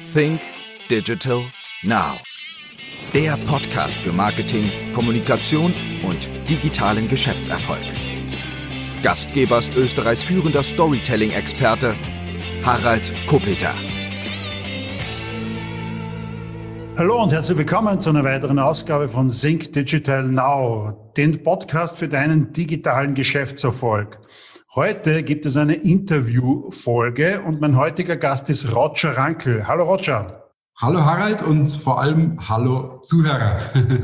Think Digital Now. Der Podcast für Marketing, Kommunikation und digitalen Geschäftserfolg. Gastgeber ist Österreichs führender Storytelling-Experte Harald Kopeter. Hallo und herzlich willkommen zu einer weiteren Ausgabe von Think Digital Now, den Podcast für deinen digitalen Geschäftserfolg. Heute gibt es eine Interviewfolge und mein heutiger Gast ist Roger Rankel. Hallo Roger. Hallo Harald und vor allem hallo Zuhörer.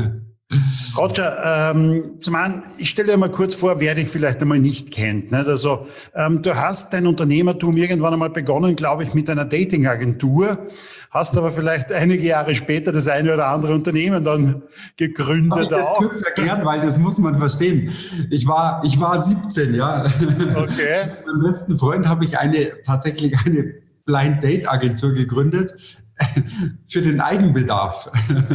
Roger, zum einen, ich stelle dir mal kurz vor, wer dich vielleicht einmal nicht kennt. Nicht? Also, du hast dein Unternehmertum irgendwann einmal begonnen, glaube ich, mit einer Datingagentur, hast aber vielleicht einige Jahre später das eine oder andere Unternehmen dann gegründet. Darf ich das kurz erklären, weil das muss man verstehen. Ich war 17, ja. Okay. Mit meinem besten Freund habe ich tatsächlich eine Blind Date Agentur gegründet für den Eigenbedarf.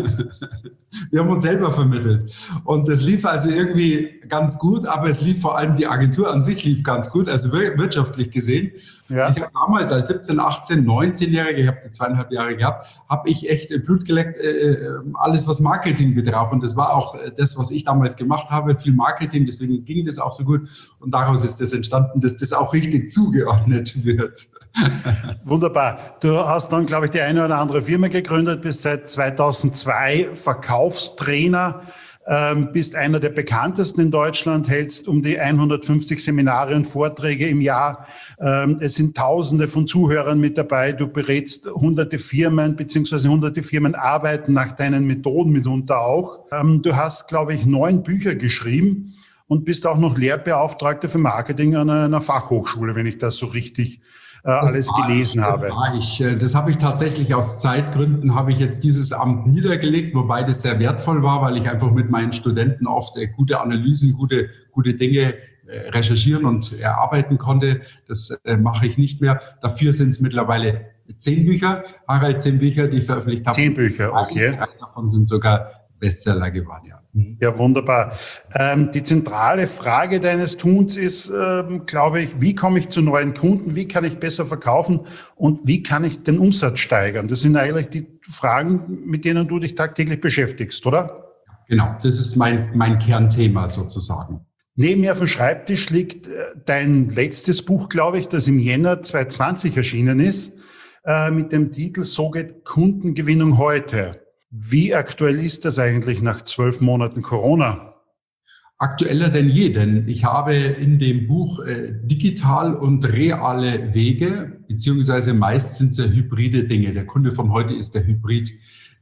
Wir haben uns selber vermittelt. Und das lief also irgendwie ganz gut, aber es lief vor allem, die Agentur an sich lief ganz gut, also wirtschaftlich gesehen. Ja. Ich habe damals als 17, 18, 19-Jähriger, ich habe die 2,5 Jahre gehabt, habe ich echt Blut geleckt, alles was Marketing betraf. Und das war auch das, was ich damals gemacht habe, viel Marketing, deswegen ging das auch so gut. Und daraus ist das entstanden, dass das auch richtig zugeordnet wird. Wunderbar. Du hast dann, glaube ich, die eine oder andere Firma gegründet, bist seit 2002 Verkaufstrainer, bist einer der bekanntesten in Deutschland, hältst um die 150 Seminare und Vorträge im Jahr. Es sind Tausende von Zuhörern mit dabei. Du berätst hunderte Firmen, beziehungsweise hunderte Firmen arbeiten nach deinen Methoden mitunter auch. Du hast, glaube ich, 9 Bücher geschrieben und bist auch noch Lehrbeauftragter für Marketing an einer Fachhochschule, wenn ich das so richtig alles gelesen habe. Das habe ich tatsächlich aus Zeitgründen, habe ich jetzt dieses Amt niedergelegt, wobei das sehr wertvoll war, weil ich einfach mit meinen Studenten oft gute Analysen, gute Dinge recherchieren und erarbeiten konnte. Das mache ich nicht mehr. Dafür sind es mittlerweile 10 Bücher, Harald, 10 Bücher, die ich veröffentlicht habe. 10 Bücher, okay. 3 davon sind sogar Bestseller geworden, ja. Ja, wunderbar. Die zentrale Frage deines Tuns ist, glaube ich, wie komme ich zu neuen Kunden, wie kann ich besser verkaufen und wie kann ich den Umsatz steigern? Das sind eigentlich die Fragen, mit denen du dich tagtäglich beschäftigst, oder? Genau, das ist mein Kernthema sozusagen. Neben mir auf dem Schreibtisch liegt dein letztes Buch, glaube ich, das im Jänner 2020 erschienen ist, mit dem Titel So geht Kundengewinnung heute. Wie aktuell ist das eigentlich nach 12 Monaten Corona? Aktueller denn je, denn ich habe in dem Buch digital und reale Wege, beziehungsweise meist sind es ja hybride Dinge. Der Kunde von heute ist der Hybrid.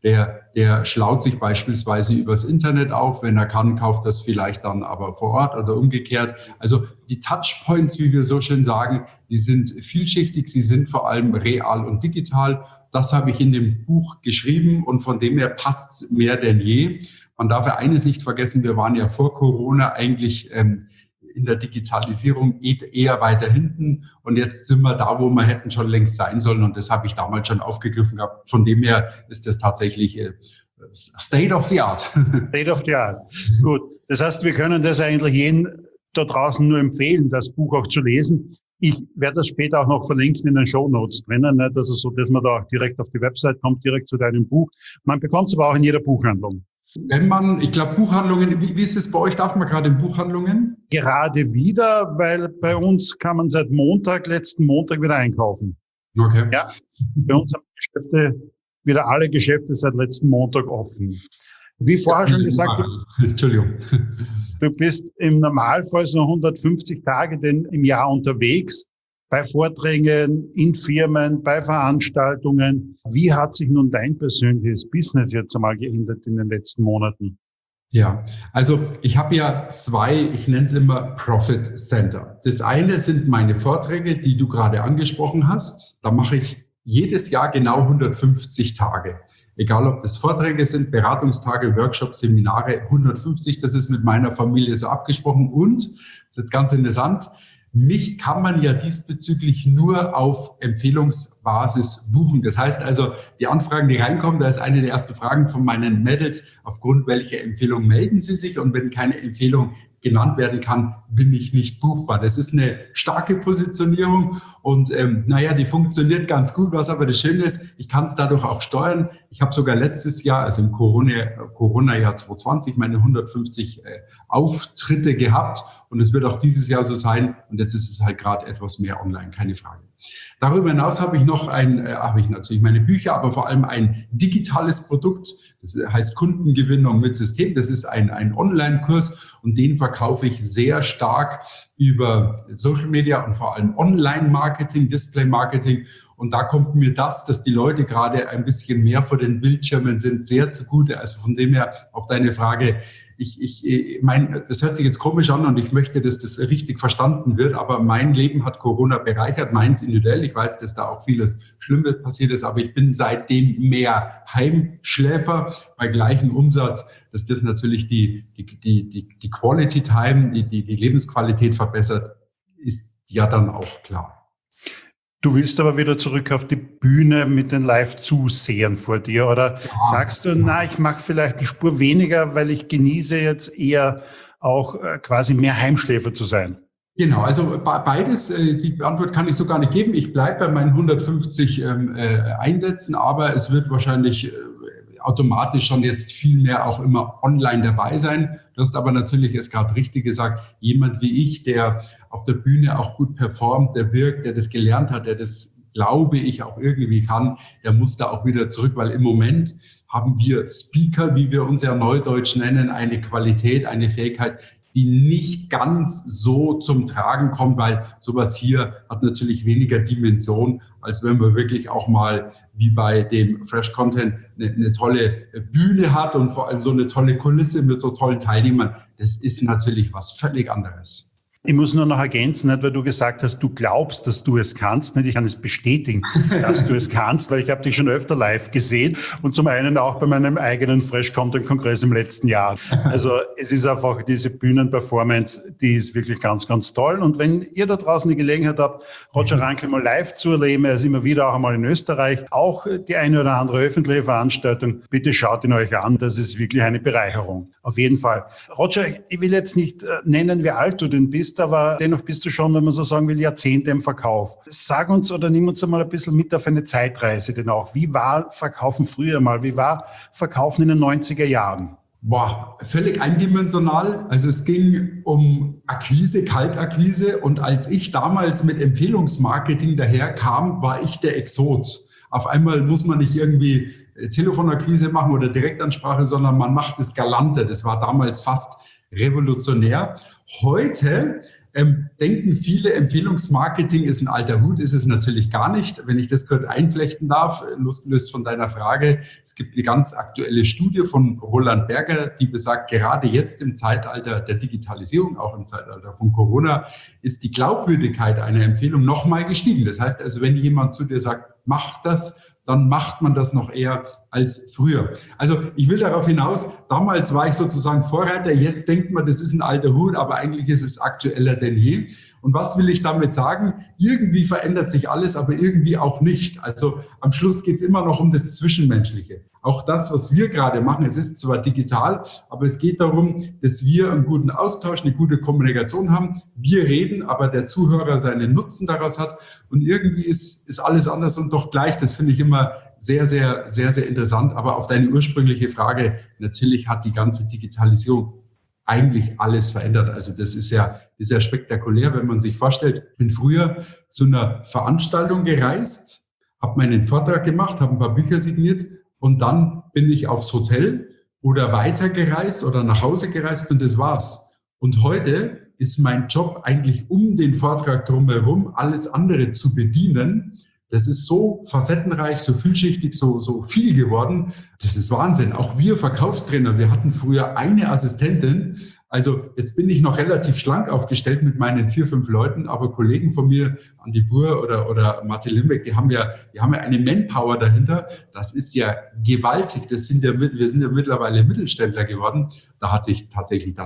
Der schlaut sich beispielsweise übers Internet auf. Wenn er kann, kauft das vielleicht dann aber vor Ort oder umgekehrt. Also die Touchpoints, wie wir so schön sagen, die sind vielschichtig. Sie sind vor allem real und digital. Das habe ich in dem Buch geschrieben und von dem her passt es mehr denn je. Man darf ja eines nicht vergessen, wir waren ja vor Corona eigentlich in der Digitalisierung eher weiter hinten und jetzt sind wir da, wo wir hätten schon längst sein sollen und das habe ich damals schon aufgegriffen gehabt. Von dem her ist das tatsächlich State of the Art. State of the Art. Gut, das heißt, wir können das eigentlich jedem da draußen nur empfehlen, das Buch auch zu lesen. Ich werde das später auch noch verlinken in den Shownotes drinnen, nicht? Also so, dass man da auch direkt auf die Website kommt, direkt zu deinem Buch. Man bekommt es aber auch in jeder Buchhandlung. Ich glaube, Buchhandlungen, wie ist es bei euch? Darf man gerade in Buchhandlungen? Gerade wieder, weil bei uns kann man seit letzten Montag wieder einkaufen. Okay. Ja, bei uns haben wieder alle Geschäfte seit letzten Montag offen. Wie vorher schon gesagt, Entschuldigung. Du bist im Normalfall so 150 Tage im Jahr unterwegs, bei Vorträgen, in Firmen, bei Veranstaltungen. Wie hat sich nun dein persönliches Business jetzt einmal geändert in den letzten Monaten? Ja, also ich habe ja 2, ich nenne es immer Profit Center. Das eine sind meine Vorträge, die du gerade angesprochen hast. Da mache ich jedes Jahr genau 150 Tage. Egal, ob das Vorträge sind, Beratungstage, Workshops, Seminare, 150, das ist mit meiner Familie so abgesprochen. Und, das ist jetzt ganz interessant, Mich kann man ja diesbezüglich nur auf Empfehlungsbasis buchen. Das heißt also, die Anfragen, die reinkommen, da ist eine der ersten Fragen von meinen Mädels, aufgrund welcher Empfehlung melden Sie sich? Und wenn keine Empfehlung genannt werden kann, bin ich nicht buchbar. Das ist eine starke Positionierung und die funktioniert ganz gut. Was aber das Schöne ist, ich kann es dadurch auch steuern. Ich habe sogar letztes Jahr, also im Corona-Jahr 2020, meine 150 Auftritte gehabt und es wird auch dieses Jahr so sein und jetzt ist es halt gerade etwas mehr online, keine Frage. Darüber hinaus habe ich noch habe ich natürlich meine Bücher, aber vor allem ein digitales Produkt, das heißt Kundengewinnung mit System. Das ist ein Online-Kurs und den verkaufe ich sehr stark über Social Media und vor allem Online-Marketing, Display-Marketing. Und da kommt mir dass die Leute gerade ein bisschen mehr vor den Bildschirmen sind, sehr zugute. Also von dem her auf deine Frage, ich meine, das hört sich jetzt komisch an und ich möchte, dass das richtig verstanden wird, aber mein Leben hat Corona bereichert, meins individuell. Ich weiß, dass da auch vieles Schlimmes passiert ist, aber ich bin seitdem mehr Heimschläfer bei gleichem Umsatz, dass das natürlich die Quality Time, die Lebensqualität verbessert, ist ja dann auch klar. Du willst aber wieder zurück auf die Bühne mit den Live-Zusehern vor dir, oder sagst du, ich mache vielleicht eine Spur weniger, weil ich genieße jetzt eher auch quasi mehr Heimschläfer zu sein? Genau, also beides, die Antwort kann ich so gar nicht geben. Ich bleibe bei meinen 150 Einsätzen, aber es wird wahrscheinlich automatisch schon jetzt viel mehr auch immer online dabei sein. Du hast aber natürlich es gerade richtig gesagt, jemand wie ich, der auf der Bühne auch gut performt, der wirkt, der das gelernt hat, der das, glaube ich, auch irgendwie kann, der muss da auch wieder zurück, weil im Moment haben wir Speaker, wie wir uns ja neudeutsch nennen, eine Qualität, eine Fähigkeit, die nicht ganz so zum Tragen kommt, weil sowas hier hat natürlich weniger Dimension, als wenn man wirklich auch mal wie bei dem Fresh Content eine tolle Bühne hat und vor allem so eine tolle Kulisse mit so tollen Teilnehmern. Das ist natürlich was völlig anderes. Ich muss nur noch ergänzen, nicht, weil du gesagt hast, du glaubst, dass du es kannst. Nicht? Ich kann es bestätigen, dass du es kannst, weil ich habe dich schon öfter live gesehen und zum einen auch bei meinem eigenen Fresh Content Kongress im letzten Jahr. Also es ist einfach diese Bühnenperformance, die ist wirklich ganz, ganz toll. Und wenn ihr da draußen die Gelegenheit habt, Roger Rankel mal live zu erleben, er ist immer wieder auch einmal in Österreich, auch die eine oder andere öffentliche Veranstaltung, bitte schaut ihn euch an, das ist wirklich eine Bereicherung. Auf jeden Fall. Roger, ich will jetzt nicht nennen, wie alt du denn bist, aber dennoch bist du schon, wenn man so sagen will, Jahrzehnte im Verkauf. Sag uns oder nimm uns einmal ein bisschen mit auf eine Zeitreise denn auch. Wie war Verkaufen früher mal? Wie war Verkaufen in den 90er Jahren? Völlig eindimensional. Also es ging um Akquise, Kaltakquise und als ich damals mit Empfehlungsmarketing daherkam, war ich der Exot. Auf einmal muss man nicht irgendwie Telefonakquise machen oder Direktansprache, sondern man macht es galanter. Das war damals fast revolutionär. Heute denken viele, Empfehlungsmarketing ist ein alter Hut, ist es natürlich gar nicht. Wenn ich das kurz einflechten darf, losgelöst von deiner Frage, es gibt eine ganz aktuelle Studie von Roland Berger, die besagt, gerade jetzt im Zeitalter der Digitalisierung, auch im Zeitalter von Corona, ist die Glaubwürdigkeit einer Empfehlung nochmal gestiegen. Das heißt also, wenn jemand zu dir sagt, mach das, dann macht man das noch eher als früher. Also ich will darauf hinaus, damals war ich sozusagen Vorreiter, jetzt denkt man, das ist ein alter Hut, aber eigentlich ist es aktueller denn je. Und was will ich damit sagen? Irgendwie verändert sich alles, aber irgendwie auch nicht. Also am Schluss geht es immer noch um das Zwischenmenschliche. Auch das, was wir gerade machen, es ist zwar digital, aber es geht darum, dass wir einen guten Austausch, eine gute Kommunikation haben. Wir reden, aber der Zuhörer seinen Nutzen daraus hat. Und irgendwie ist alles anders und doch gleich. Das finde ich immer sehr, sehr, sehr, sehr interessant. Aber auf deine ursprüngliche Frage, natürlich hat die ganze Digitalisierung eigentlich alles verändert. Also das ist ja spektakulär, wenn man sich vorstellt, ich bin früher zu einer Veranstaltung gereist, habe meinen Vortrag gemacht, habe ein paar Bücher signiert und dann bin ich aufs Hotel oder weitergereist oder nach Hause gereist und das war's. Und heute ist mein Job eigentlich um den Vortrag drumherum, alles andere zu bedienen. Das ist so facettenreich, so vielschichtig, so viel geworden. Das ist Wahnsinn. Auch wir Verkaufstrainer, wir hatten früher eine Assistentin. Also jetzt bin ich noch relativ schlank aufgestellt mit meinen 4, 5 Leuten, aber Kollegen von mir, Andi Buhr oder Martin Limbeck, die haben ja eine Manpower dahinter. Das ist ja gewaltig. Wir sind ja mittlerweile Mittelständler geworden. Da hat sich tatsächlich dann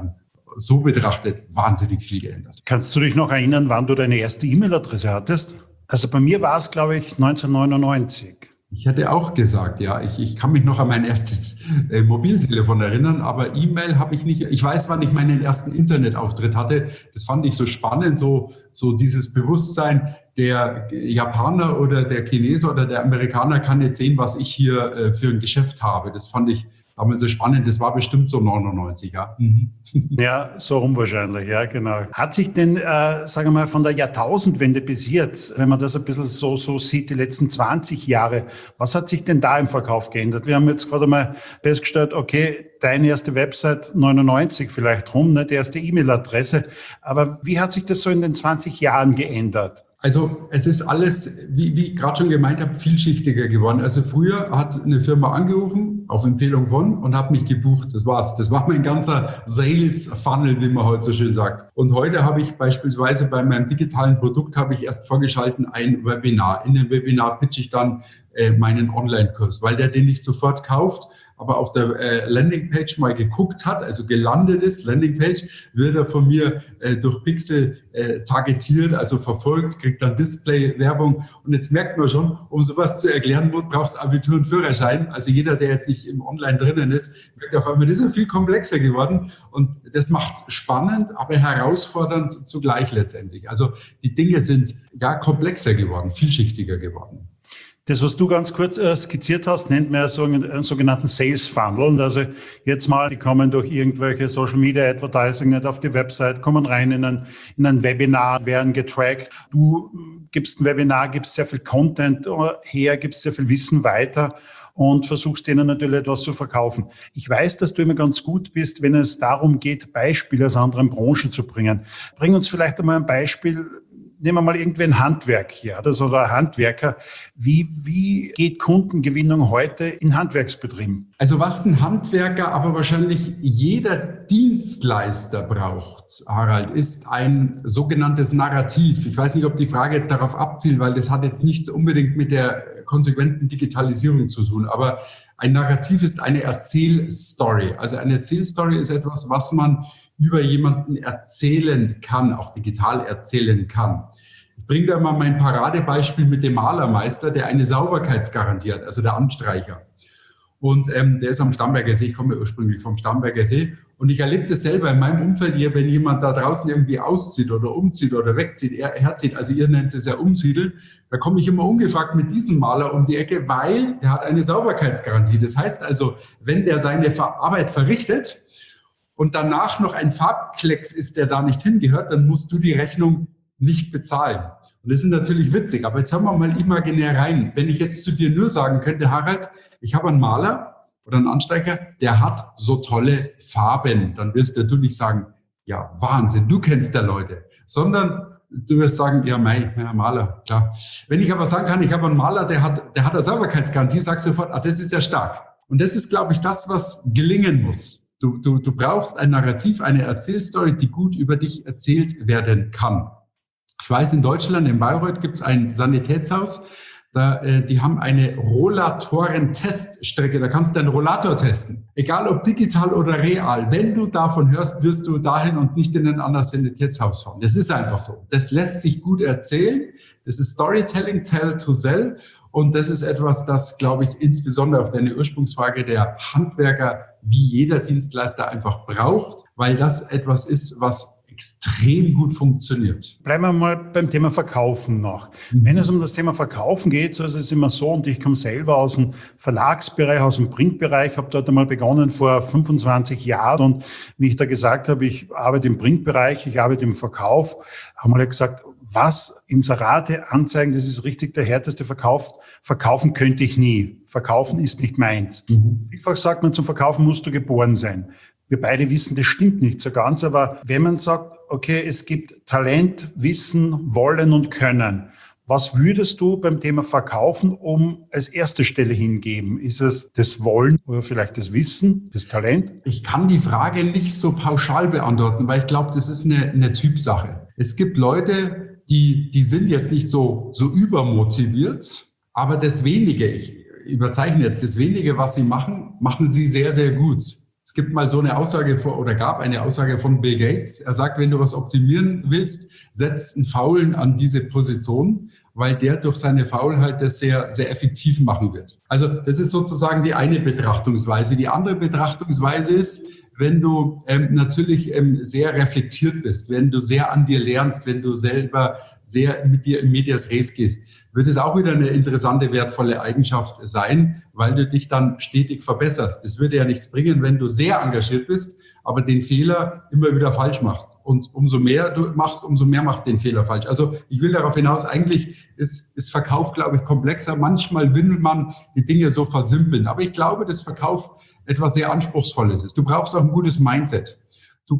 so betrachtet wahnsinnig viel geändert. Kannst du dich noch erinnern, wann du deine erste E-Mail-Adresse hattest? Also bei mir war es, glaube ich, 1999. Ich hätte auch gesagt, ja, ich kann mich noch an mein erstes Mobiltelefon erinnern, aber E-Mail habe ich nicht. Ich weiß, wann ich meinen ersten Internetauftritt hatte. Das fand ich so spannend, so dieses Bewusstsein, der Japaner oder der Chinese oder der Amerikaner kann jetzt sehen, was ich hier für ein Geschäft habe. Das fand ich damals so spannend. Das war bestimmt so 99, ja. Ja, so rum wahrscheinlich, ja, genau. Hat sich denn, sagen wir mal, von der Jahrtausendwende bis jetzt, wenn man das ein bisschen so sieht, die letzten 20 Jahre, was hat sich denn da im Verkauf geändert? Wir haben jetzt gerade mal festgestellt, okay, deine erste Website 99 vielleicht rum, ne, die erste E-Mail-Adresse. Aber wie hat sich das so in den 20 Jahren geändert? Also es ist alles, wie ich gerade schon gemeint habe, vielschichtiger geworden. Also früher hat eine Firma angerufen, auf Empfehlung von, und hat mich gebucht. Das war's. Das war mein ganzer Sales-Funnel, wie man heute so schön sagt. Und heute habe ich beispielsweise bei meinem digitalen Produkt habe ich erst vorgeschalten ein Webinar. In dem Webinar pitche ich dann meinen Online-Kurs, weil der den nicht sofort kauft, aber auf der Landingpage mal geguckt hat, also gelandet ist, Landingpage, wird er von mir durch Pixel targetiert, also verfolgt, kriegt dann Display-Werbung. Und jetzt merkt man schon, um sowas zu erklären, brauchst du Abitur und Führerschein. Also jeder, der jetzt nicht im Online drinnen ist, merkt auf einmal, das ist ja viel komplexer geworden. Und das macht es spannend, aber herausfordernd zugleich letztendlich. Also die Dinge sind ja komplexer geworden, vielschichtiger geworden. Das, was du ganz kurz skizziert hast, nennt man ja so einen sogenannten Sales Funnel. Und also jetzt mal, die kommen durch irgendwelche Social Media Advertising nicht auf die Website, kommen rein in ein Webinar, werden getrackt. Du gibst ein Webinar, gibst sehr viel Content her, gibst sehr viel Wissen weiter und versuchst denen natürlich etwas zu verkaufen. Ich weiß, dass du immer ganz gut bist, wenn es darum geht, Beispiele aus anderen Branchen zu bringen. Bring uns vielleicht einmal ein Beispiel. Nehmen wir mal irgendwie ein Handwerk hier, oder ein Handwerker. Wie geht Kundengewinnung heute in Handwerksbetrieben? Also was ein Handwerker, aber wahrscheinlich jeder Dienstleister braucht, Harald, ist ein sogenanntes Narrativ. Ich weiß nicht, ob die Frage jetzt darauf abzielt, weil das hat jetzt nichts unbedingt mit der konsequenten Digitalisierung zu tun. Aber ein Narrativ ist eine Erzählstory. Also eine Erzählstory ist etwas, was man über jemanden erzählen kann, auch digital erzählen kann. Ich bringe da mal mein Paradebeispiel mit dem Malermeister, der eine Sauberkeitsgarantie hat, also der Anstreicher. Und der ist am Starnberger See, ich komme ursprünglich vom Starnberger See. Und ich erlebe das selber in meinem Umfeld hier, wenn jemand da draußen irgendwie auszieht oder umzieht oder wegzieht, herzieht, also ihr nennt es ja umsiedeln, da komme ich immer ungefragt mit diesem Maler um die Ecke, weil der hat eine Sauberkeitsgarantie. Das heißt also, wenn der seine Arbeit verrichtet und danach noch ein Farbklecks ist, der da nicht hingehört, dann musst du die Rechnung nicht bezahlen. Und das ist natürlich witzig, aber jetzt hören wir mal imaginär rein. Wenn ich jetzt zu dir nur sagen könnte, Harald, ich habe einen Maler oder einen Anstreicher, der hat so tolle Farben, dann wirst du nicht sagen, ja, Wahnsinn, du kennst ja Leute, sondern du wirst sagen, ja, mein Maler, klar. Wenn ich aber sagen kann, ich habe einen Maler, der hat eine Sauberkeitsgarantie, sagst du sofort, das ist ja stark. Und das ist, glaube ich, das, was gelingen muss. Du brauchst ein Narrativ, eine Erzählstory, die gut über dich erzählt werden kann. Ich weiß, in Deutschland, in Bayreuth, gibt es ein Sanitätshaus, die haben eine Rollatoren-Teststrecke, da kannst du einen Rollator testen. Egal ob digital oder real. Wenn du davon hörst, wirst du dahin und nicht in ein anderes Sanitätshaus fahren. Das ist einfach so. Das lässt sich gut erzählen. Das ist Storytelling, Tell to Sell. Und das ist etwas, das, glaube ich, insbesondere auf deine Ursprungsfrage der Handwerker wie jeder Dienstleister einfach braucht, weil das etwas ist, was extrem gut funktioniert. Bleiben wir mal beim Thema Verkaufen noch. Wenn es um das Thema Verkaufen geht, so ist es immer so, und ich komme selber aus dem Verlagsbereich, aus dem Printbereich, habe dort einmal begonnen vor 25 Jahren, und wie ich da gesagt habe, ich arbeite im Printbereich, ich arbeite im Verkauf, haben wir gesagt, was, Inserate, Anzeigen, das ist richtig der härteste Verkauf. Verkaufen könnte ich nie. Verkaufen ist nicht meins. Vielfach sagt man, zum Verkaufen musst du geboren sein. Wir beide wissen, das stimmt nicht so ganz, aber wenn man sagt, okay, es gibt Talent, Wissen, Wollen und Können, was würdest du beim Thema Verkaufen als erste Stelle hingeben? Ist es das Wollen oder vielleicht das Wissen, das Talent? Ich kann die Frage nicht so pauschal beantworten, weil ich glaube, das ist eine Typsache. Es gibt Leute, die sind jetzt nicht so übermotiviert, aber das Wenige, ich überzeichne jetzt, das Wenige, was sie machen, machen sie sehr, sehr gut. Es gibt mal so eine Aussage gab eine Aussage von Bill Gates. Er sagt, wenn du was optimieren willst, setz einen Faulen an diese Position, weil der durch seine Faulheit das sehr, sehr effektiv machen wird. Also das ist sozusagen die eine Betrachtungsweise. Die andere Betrachtungsweise ist, wenn du natürlich sehr reflektiert bist, wenn du sehr an dir lernst, wenn du selber sehr mit dir in medias res gehst, wird es auch wieder eine interessante, wertvolle Eigenschaft sein, weil du dich dann stetig verbesserst. Es würde ja nichts bringen, wenn du sehr engagiert bist, aber den Fehler immer wieder falsch machst. Und umso mehr du machst, umso mehr machst du den Fehler falsch. Also ich will darauf hinaus, eigentlich ist Verkauf, glaube ich, komplexer. Manchmal will man die Dinge so versimpeln. Aber ich glaube, dass Verkauf etwas sehr Anspruchsvolles ist. Du brauchst auch ein gutes Mindset. Du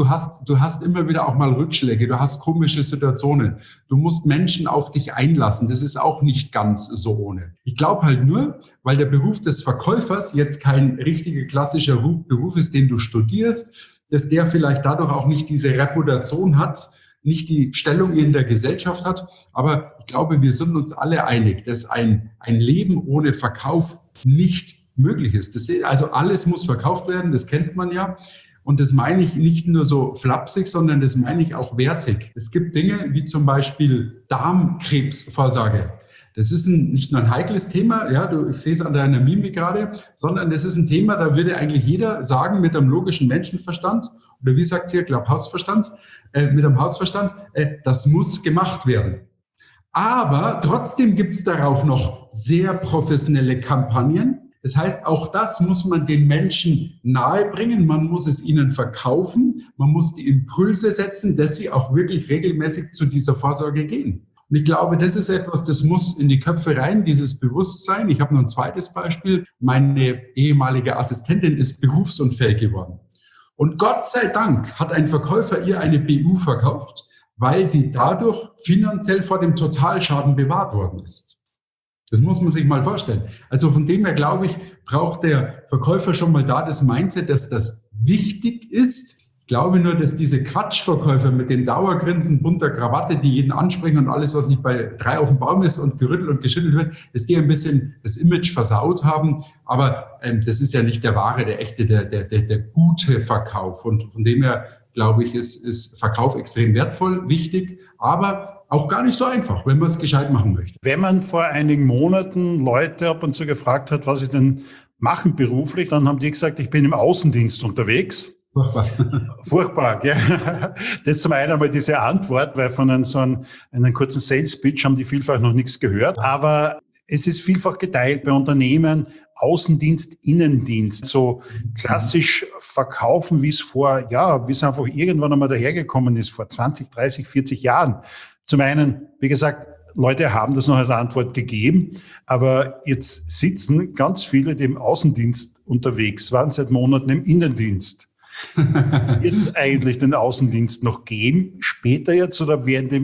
hast immer wieder auch mal Rückschläge, du hast komische Situationen. Du musst Menschen auf dich einlassen. Das ist auch nicht ganz so ohne. Ich glaube halt nur, weil der Beruf des Verkäufers jetzt kein richtiger klassischer Beruf ist, den du studierst, dass der vielleicht dadurch auch nicht diese Reputation hat, nicht die Stellung in der Gesellschaft hat. Aber ich glaube, wir sind uns alle einig, dass ein Leben ohne Verkauf nicht möglich ist. Also alles muss verkauft werden, das kennt man ja. Und das meine ich nicht nur so flapsig, sondern das meine ich auch wertig. Es gibt Dinge wie zum Beispiel Darmkrebsvorsorge. Das ist nicht nur ein heikles Thema, ja, ich sehe es an deiner Mimik gerade, sondern das ist ein Thema, da würde eigentlich jeder sagen mit einem logischen Menschenverstand, oder wie sagt sie, ich glaube Hausverstand, mit einem Hausverstand, das muss gemacht werden. Aber trotzdem gibt es darauf noch sehr professionelle Kampagnen. Das heißt, auch das muss man den Menschen nahebringen. Man muss es ihnen verkaufen. Man muss die Impulse setzen, dass sie auch wirklich regelmäßig zu dieser Vorsorge gehen. Und ich glaube, das ist etwas, das muss in die Köpfe rein, dieses Bewusstsein. Ich habe noch ein zweites Beispiel. Meine ehemalige Assistentin ist berufsunfähig geworden. Und Gott sei Dank hat ein Verkäufer ihr eine BU verkauft, weil sie dadurch finanziell vor dem Totalschaden bewahrt worden ist. Das muss man sich mal vorstellen. Also von dem her, glaube ich, braucht der Verkäufer schon mal da das Mindset, dass das wichtig ist. Ich glaube nur, dass diese Quatschverkäufer mit den Dauergrinsen, bunter Krawatte, die jeden ansprechen und alles, was nicht bei 3 auf dem Baum ist und gerüttelt und geschüttelt wird, dass die ein bisschen das Image versaut haben. Aber das ist ja nicht der wahre, der echte, der gute Verkauf. Und von dem her, glaube ich, ist Verkauf extrem wertvoll, wichtig, aber auch gar nicht so einfach, wenn man es gescheit machen möchte. Wenn man vor einigen Monaten Leute ab und zu gefragt hat, was sie denn machen beruflich, dann haben die gesagt, ich bin im Außendienst unterwegs. Furchtbar, gell? Das ist zum einen einmal diese Antwort, weil von einem kurzen Sales-Pitch haben die vielfach noch nichts gehört. Aber es ist vielfach geteilt bei Unternehmen, Außendienst, Innendienst, so klassisch verkaufen, wie es einfach irgendwann einmal dahergekommen ist, vor 20, 30, 40 Jahren. Zum einen, wie gesagt, Leute haben das noch als Antwort gegeben, aber jetzt sitzen ganz viele, die im Außendienst unterwegs waren, seit Monaten im Innendienst. Wird es eigentlich den Außendienst noch geben, später jetzt, oder werden die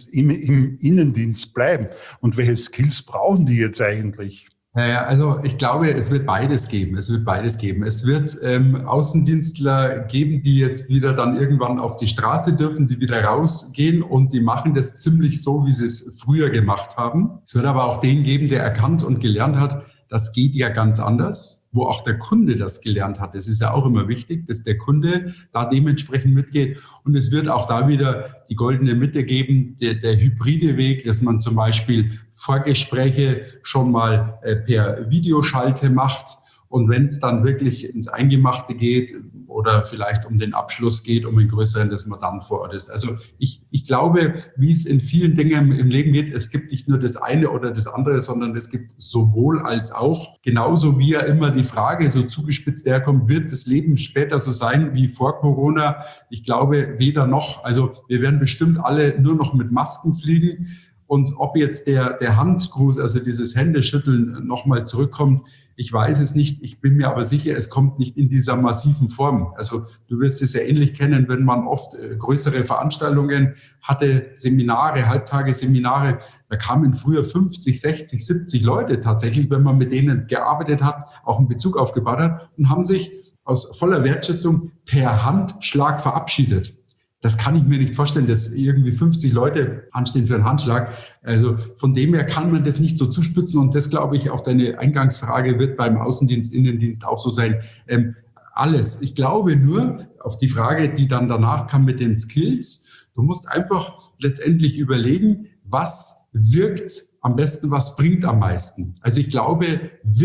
im Innendienst bleiben? Und welche Skills brauchen die jetzt eigentlich? Naja, also ich glaube, es wird beides geben. Es wird Außendienstler geben, die jetzt wieder dann irgendwann auf die Straße dürfen, die wieder rausgehen, und die machen das ziemlich so, wie sie es früher gemacht haben. Es wird aber auch den geben, der erkannt und gelernt hat, das geht ja ganz anders, wo auch der Kunde das gelernt hat. Es ist ja auch immer wichtig, dass der Kunde da dementsprechend mitgeht. Und es wird auch da wieder die goldene Mitte geben, der hybride Weg, dass man zum Beispiel Vorgespräche schon mal per Videoschalte macht. Und wenn es dann wirklich ins Eingemachte geht oder vielleicht um den Abschluss geht, um einen größeren, dass man dann vor Ort ist. Also ich glaube, wie es in vielen Dingen im Leben geht, es gibt nicht nur das eine oder das andere, sondern es gibt sowohl als auch. Genauso wie ja immer die Frage so zugespitzt herkommt, wird das Leben später so sein wie vor Corona? Ich glaube weder noch. Also wir werden bestimmt alle nur noch mit Masken fliegen. Und ob jetzt der Handgruß, also dieses Händeschütteln nochmal zurückkommt, ich weiß es nicht. Ich bin mir aber sicher, es kommt nicht in dieser massiven Form. Also du wirst es ja ähnlich kennen, wenn man oft größere Veranstaltungen hatte, Seminare, Halbtagesseminare. Da kamen früher 50, 60, 70 Leute tatsächlich, wenn man mit denen gearbeitet hat, auch einen Bezug aufgebaut hat, und haben sich aus voller Wertschätzung per Handschlag verabschiedet. Das kann ich mir nicht vorstellen, dass irgendwie 50 Leute anstehen für einen Handschlag. Also von dem her kann man das nicht so zuspitzen. Und das, glaube ich, auf deine Eingangsfrage wird beim Außendienst, Innendienst auch so sein. alles. Ich glaube nur, auf die Frage, die dann danach kam mit den Skills, du musst einfach letztendlich überlegen, was wirkt am besten, was bringt am meisten. Also ich glaube,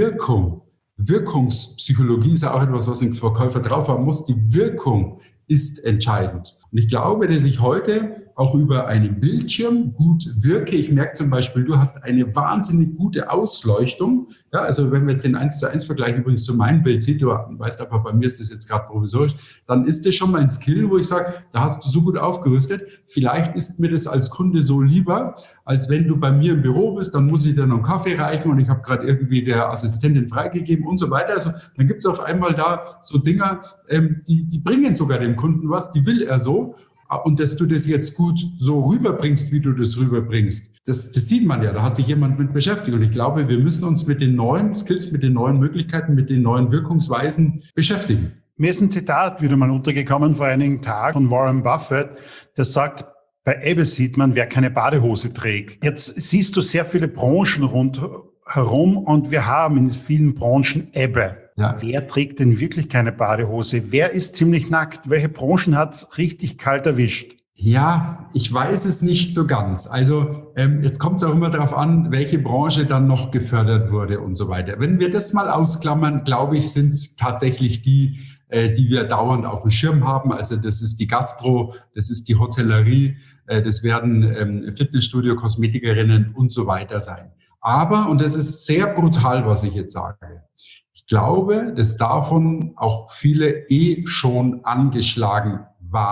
Wirkungspsychologie ist ja auch etwas, was ein Verkäufer drauf haben muss. Die Wirkung ist entscheidend. Und ich glaube, dass ich heute auch über einen Bildschirm gut wirke. Ich merke zum Beispiel, du hast eine wahnsinnig gute Ausleuchtung. Ja, also wenn wir jetzt den 1:1 Vergleich übrigens zu meinem Bild sieht, du weißt aber, bei mir ist das jetzt gerade provisorisch, dann ist das schon mal ein Skill, wo ich sage, da hast du so gut aufgerüstet. Vielleicht ist mir das als Kunde so lieber, als wenn du bei mir im Büro bist, dann muss ich dir noch einen Kaffee reichen und ich habe gerade irgendwie der Assistentin freigegeben und so weiter. Also dann gibt es auf einmal da so Dinger, die bringen sogar dem Kunden was, die will er so. Und dass du das jetzt gut so rüberbringst, wie du das rüberbringst, das sieht man ja, da hat sich jemand mit beschäftigt. Und ich glaube, wir müssen uns mit den neuen Skills, mit den neuen Möglichkeiten, mit den neuen Wirkungsweisen beschäftigen. Mir ist ein Zitat wieder mal untergekommen vor einigen Tagen von Warren Buffett, der sagt, bei Ebbe sieht man, wer keine Badehose trägt. Jetzt siehst du sehr viele Branchen rundherum und wir haben in vielen Branchen Ebbe. Ja. Wer trägt denn wirklich keine Badehose? Wer ist ziemlich nackt? Welche Branchen hat's richtig kalt erwischt? Ja, ich weiß es nicht so ganz. Also jetzt kommt es auch immer darauf an, welche Branche dann noch gefördert wurde und so weiter. Wenn wir das mal ausklammern, glaube ich, sind es tatsächlich die wir dauernd auf dem Schirm haben. Also das ist die Gastro, das ist die Hotellerie, das werden Fitnessstudio, Kosmetikerinnen und so weiter sein. Aber, und das ist sehr brutal, was ich jetzt sage, ich glaube, dass davon auch viele schon angeschlagen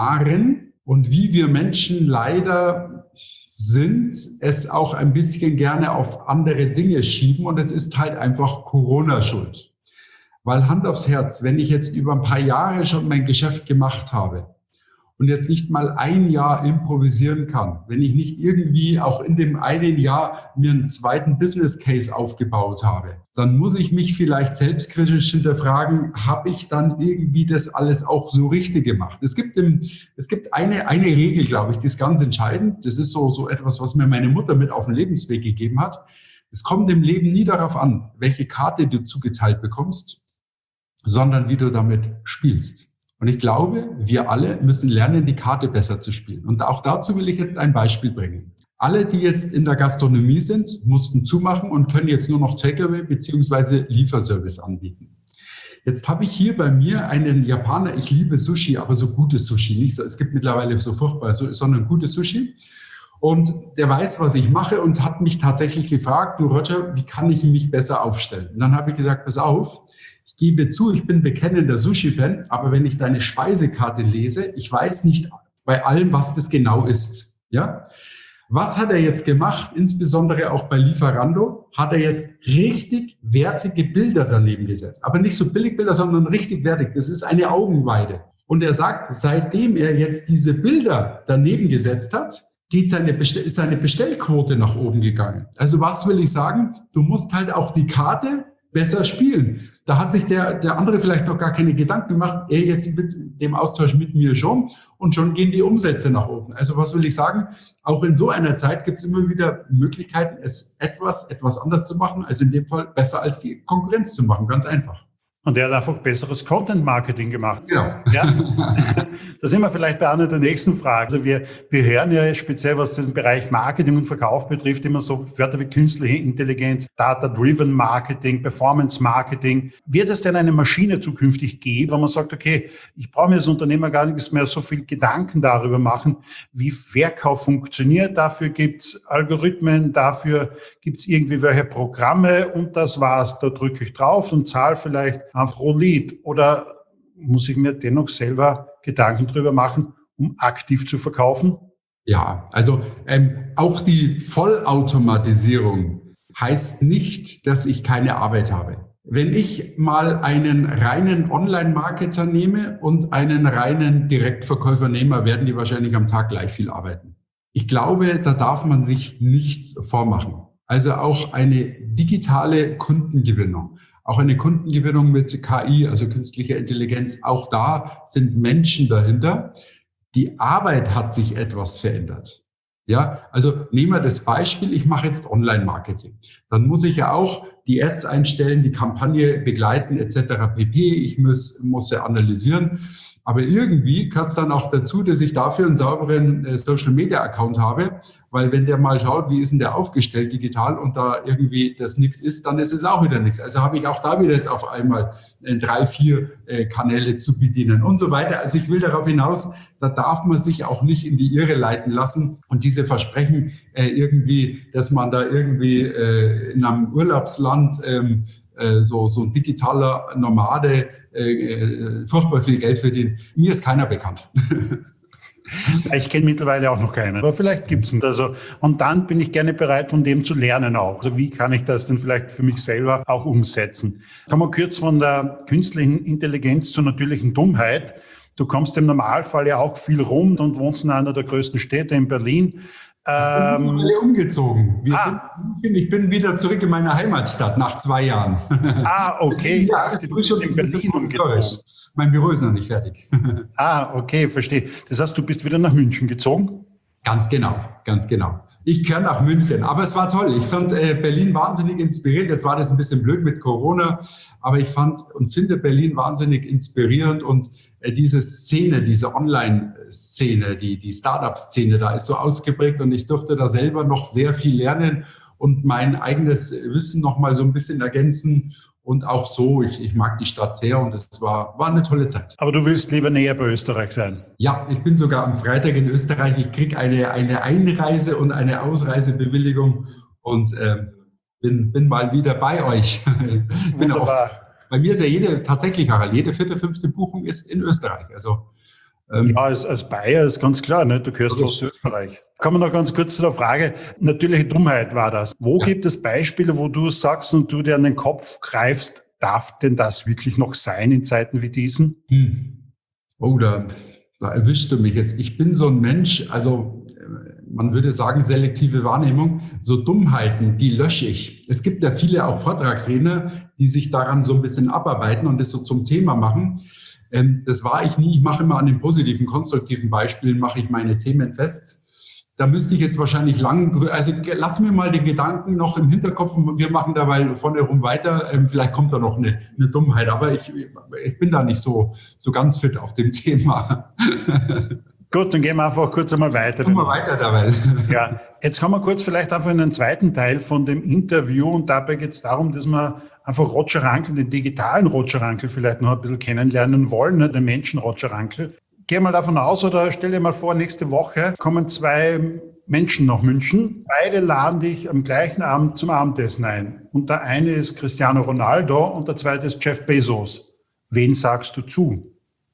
waren und wie wir Menschen leider sind, es auch ein bisschen gerne auf andere Dinge schieben und jetzt ist halt einfach Corona schuld. Weil Hand aufs Herz, wenn ich jetzt über ein paar Jahre schon mein Geschäft gemacht habe und jetzt nicht mal ein Jahr improvisieren kann, wenn ich nicht irgendwie auch in dem einen Jahr mir einen zweiten Business Case aufgebaut habe, dann muss ich mich vielleicht selbstkritisch hinterfragen, habe ich dann irgendwie das alles auch so richtig gemacht? Es gibt eine Regel, glaube ich, die ist ganz entscheidend. Das ist so etwas, was mir meine Mutter mit auf den Lebensweg gegeben hat. Es kommt im Leben nie darauf an, welche Karte du zugeteilt bekommst, sondern wie du damit spielst. Und ich glaube, wir alle müssen lernen, die Karte besser zu spielen. Und auch dazu will ich jetzt ein Beispiel bringen. Alle, die jetzt in der Gastronomie sind, mussten zumachen und können jetzt nur noch Takeaway bzw. Lieferservice anbieten. Jetzt habe ich hier bei mir einen Japaner, ich liebe Sushi, aber so gutes Sushi. Nicht so, es gibt mittlerweile so furchtbar, sondern gutes Sushi. Und der weiß, was ich mache und hat mich tatsächlich gefragt, du Roger, wie kann ich mich besser aufstellen? Und dann habe ich gesagt, pass auf, ich gebe zu, ich bin bekennender Sushi-Fan, aber wenn ich deine Speisekarte lese, ich weiß nicht bei allem, was das genau ist. Ja? Was hat er jetzt gemacht, insbesondere auch bei Lieferando? Hat er jetzt richtig wertige Bilder daneben gesetzt. Aber nicht so Billigbilder, sondern richtig wertig. Das ist eine Augenweide. Und er sagt, seitdem er jetzt diese Bilder daneben gesetzt hat, ist seine Bestellquote nach oben gegangen. Also was will ich sagen? Du musst halt auch die Karte besser spielen. Da hat sich der andere vielleicht noch gar keine Gedanken gemacht, er jetzt mit dem Austausch mit mir schon und schon gehen die Umsätze nach oben. Also was will ich sagen? Auch in so einer Zeit gibt es immer wieder Möglichkeiten, es etwas anders zu machen, also in dem Fall besser als die Konkurrenz zu machen, ganz einfach. Und er hat einfach besseres Content-Marketing gemacht. Ja. Da sind wir vielleicht bei einer der nächsten Fragen. Also wir hören ja speziell, was den Bereich Marketing und Verkauf betrifft, immer so Wörter wie künstliche Intelligenz, Data-Driven Marketing, Performance-Marketing. Wird es denn eine Maschine zukünftig geben, wo man sagt, okay, ich brauche mir als Unternehmer gar nichts mehr so viel Gedanken darüber machen, wie Verkauf funktioniert. Dafür gibt's Algorithmen, dafür gibt's irgendwie welche Programme und das war's. Da drücke ich drauf und zahle vielleicht pro Lead, oder muss ich mir dennoch selber Gedanken drüber machen, um aktiv zu verkaufen? Ja, also auch die Vollautomatisierung heißt nicht, dass ich keine Arbeit habe. Wenn ich mal einen reinen Online-Marketer nehme und einen reinen Direktverkäufer nehme, werden die wahrscheinlich am Tag gleich viel arbeiten. Ich glaube, da darf man sich nichts vormachen. Also auch eine digitale Kundengewinnung. Auch eine Kundengewinnung mit KI, also künstlicher Intelligenz, auch da sind Menschen dahinter. Die Arbeit hat sich etwas verändert. Ja, also nehmen wir das Beispiel, ich mache jetzt Online-Marketing. Dann muss ich ja auch die Ads einstellen, die Kampagne begleiten etc. pp. Ich muss sie analysieren. Aber irgendwie gehört es dann auch dazu, dass ich dafür einen sauberen Social-Media-Account habe, weil wenn der mal schaut, wie ist denn der aufgestellt digital und da irgendwie das nichts ist, dann ist es auch wieder nichts. Also habe ich auch da wieder jetzt auf einmal 3, 4 Kanäle zu bedienen und so weiter. Also ich will darauf hinaus, da darf man sich auch nicht in die Irre leiten lassen und diese Versprechen irgendwie, dass man da irgendwie in einem Urlaubsland so ein digitaler Nomade furchtbar viel Geld verdient. Mir ist keiner bekannt. Ich kenne mittlerweile auch noch keinen, aber vielleicht gibt's ihn. Also, und dann bin ich gerne bereit, von dem zu lernen auch. Also wie kann ich das denn vielleicht für mich selber auch umsetzen? Kommen wir kurz von der künstlichen Intelligenz zur natürlichen Dummheit. Du kommst im Normalfall ja auch viel rum und wohnst in einer der größten Städte in Berlin. Wir sind alle umgezogen. Ich bin wieder zurück in meine Heimatstadt nach 2 Jahren. Okay. Ja, ich bin schon in Berlin umgezogen. Mein Büro ist noch nicht fertig. Okay, verstehe. Das heißt, du bist wieder nach München gezogen? Ganz genau, ganz genau. Ich gehöre nach München, aber es war toll. Ich fand Berlin wahnsinnig inspirierend. Jetzt war das ein bisschen blöd mit Corona, aber ich fand und finde Berlin wahnsinnig inspirierend und diese Szene, diese Online-Szene, die Startup-Szene, da ist so ausgeprägt und ich durfte da selber noch sehr viel lernen und mein eigenes Wissen noch mal so ein bisschen ergänzen und auch so, ich mag die Stadt sehr und es war eine tolle Zeit. Aber du willst lieber näher bei Österreich sein? Ja, ich bin sogar am Freitag in Österreich. Ich kriege eine Einreise- und eine Ausreisebewilligung und bin mal wieder bei euch. Bei mir ist ja jede 4., 5. Buchung ist in Österreich. Also, ja, als Bayer ist ganz klar, ne? Du gehörst fast zu Österreich. Kommen wir noch ganz kurz zu der Frage, natürliche Dummheit war das. Wo gibt es Beispiele, wo du sagst und du dir an den Kopf greifst, darf denn das wirklich noch sein in Zeiten wie diesen? Oh, da erwischst du mich jetzt. Ich bin so ein Mensch, also man würde sagen, selektive Wahrnehmung, so Dummheiten, die lösche ich. Es gibt ja viele auch Vortragsredner, die sich daran so ein bisschen abarbeiten und das so zum Thema machen. Das war ich nie. Ich mache immer an den positiven, konstruktiven Beispielen, mache ich meine Themen fest. Da müsste ich jetzt wahrscheinlich also lass mir mal den Gedanken noch im Hinterkopf, wir machen dabei vorne rum weiter, vielleicht kommt da noch eine Dummheit, aber ich bin da nicht so ganz fit auf dem Thema. Gut, dann gehen wir einfach kurz einmal weiter. Gehen wir weiter dabei. Ja, jetzt kommen wir kurz vielleicht einfach in den zweiten Teil von dem Interview und dabei geht es darum, dass wir einfach Roger Rankel, den digitalen Roger Rankel vielleicht noch ein bisschen kennenlernen wollen, ne, den Menschen Roger Rankel. Geh mal davon aus oder stell dir mal vor, nächste Woche kommen 2 Menschen nach München. Beide laden dich am gleichen Abend zum Abendessen ein. Und der eine ist Cristiano Ronaldo und der zweite ist Jeff Bezos. Wen sagst du zu?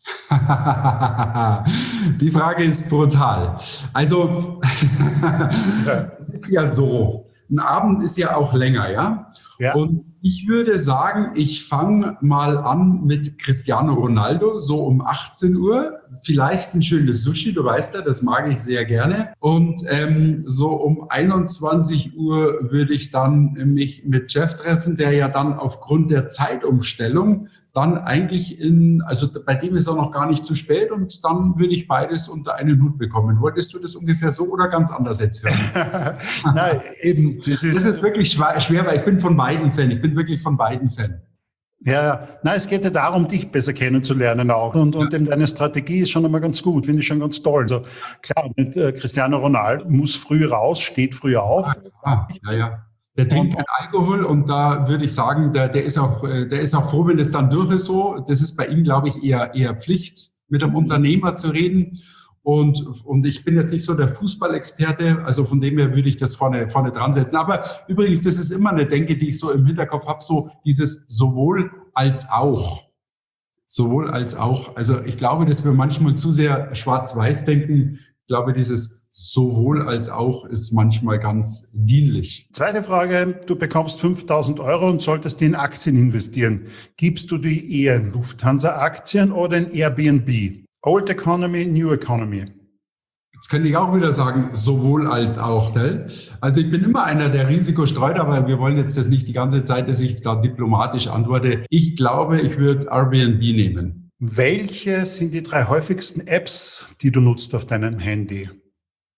Die Frage ist brutal. Also, es ist ja so, ein Abend ist ja auch länger, ja? Ja. Und ich würde sagen, ich fange mal an mit Cristiano Ronaldo, so um 18 Uhr. Vielleicht ein schönes Sushi, du weißt ja, das mag ich sehr gerne. Und so um 21 Uhr würde ich dann mich mit Jeff treffen, der ja dann aufgrund der Zeitumstellung dann eigentlich also bei dem ist auch noch gar nicht zu spät und dann würde ich beides unter einen Hut bekommen. Wolltest du das ungefähr so oder ganz anders jetzt hören? Nein, eben. Das ist wirklich schwer, weil ich bin von beiden Fan. Ich bin wirklich von beiden Fan. Ja, nein, es geht ja darum, dich besser kennenzulernen auch. Und eben deine Strategie ist schon einmal ganz gut, finde ich schon ganz toll. Also klar, mit Cristiano Ronaldo muss früh raus, steht früh auf. Ja. Der trinkt keinen Alkohol und da würde ich sagen, der ist auch froh, wenn das dann durch ist so. Das ist bei ihm, glaube ich, eher Pflicht, mit einem Unternehmer zu reden. Und ich bin jetzt nicht so der Fußballexperte, also von dem her würde ich das vorne dran setzen. Aber übrigens, das ist immer eine Denke, die ich so im Hinterkopf habe, so dieses sowohl als auch. Sowohl als auch. Also ich glaube, dass wir manchmal zu sehr schwarz-weiß denken. Ich glaube, dieses sowohl als auch ist manchmal ganz dienlich. Zweite Frage, du bekommst 5.000 € und solltest die in Aktien investieren. Gibst du die eher in Lufthansa-Aktien oder in Airbnb? Old Economy, New Economy? Jetzt könnte ich auch wieder sagen, sowohl als auch. Ne? Also ich bin immer einer, der Risiko streut, aber wir wollen jetzt das nicht die ganze Zeit, dass ich da diplomatisch antworte. Ich glaube, ich würde Airbnb nehmen. Welche sind die 3 häufigsten Apps, die du nutzt auf deinem Handy?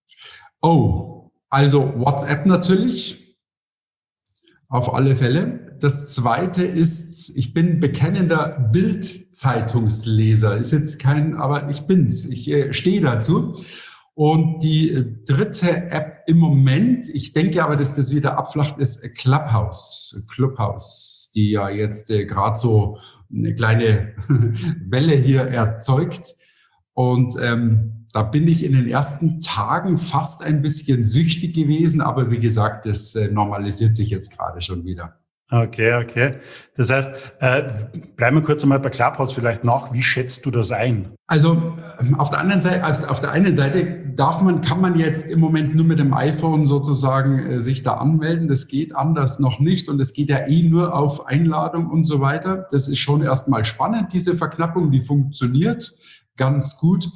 Oh, also WhatsApp natürlich, auf alle Fälle. Das Zweite ist, ich bin bekennender Bild-Zeitungsleser. Ist jetzt aber ich bin's. Ich stehe dazu. Und die dritte App im Moment, ich denke aber, dass das wieder abflacht, ist Clubhouse, die ja jetzt gerade so eine kleine Welle hier erzeugt. Und da bin ich in den ersten Tagen fast ein bisschen süchtig gewesen, aber wie gesagt, das normalisiert sich jetzt gerade schon wieder. Okay. Das heißt, bleiben wir kurz einmal bei Clubhouse vielleicht nach. Wie schätzt du das ein? Also auf der einen Seite kann man jetzt im Moment nur mit dem iPhone sozusagen sich da anmelden. Das geht anders noch nicht und es geht ja nur auf Einladung und so weiter. Das ist schon erstmal spannend, diese Verknappung, die funktioniert ganz gut.